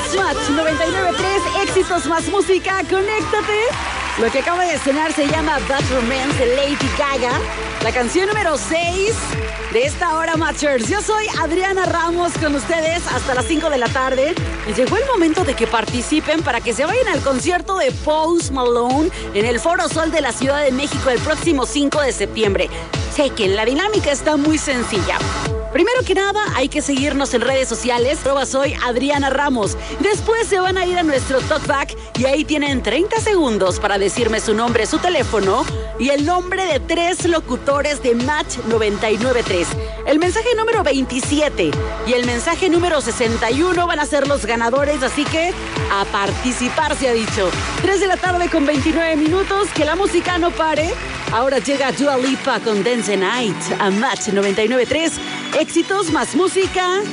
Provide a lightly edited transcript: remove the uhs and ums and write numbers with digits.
Match 99.3, éxitos más música, conéctate. Lo que acaba de sonar se llama Bad Romance de Lady Gaga, la canción número 6 de esta hora Matchers. Yo soy Adriana Ramos con ustedes hasta las 5 de la tarde. Y llegó el momento de que participen para que se vayan al concierto de Post Malone en el Foro Sol de la Ciudad de México el próximo 5 de septiembre. Chequen, la dinámica está muy sencilla. Primero que nada, hay que seguirnos en redes sociales. Soy Adriana Ramos. Después se van a ir a nuestro talkback y ahí tienen 30 segundos para decirme su nombre, su teléfono y el nombre de 3 locutores de Match 99.3. El mensaje número 27 y el mensaje número 61 van a ser los ganadores, así que a participar se ha dicho. 3 de la tarde con 29 minutos, que la música no pare. Ahora llega Dua Lipa con Dance the Night a Match 99.3. Éxitos más música.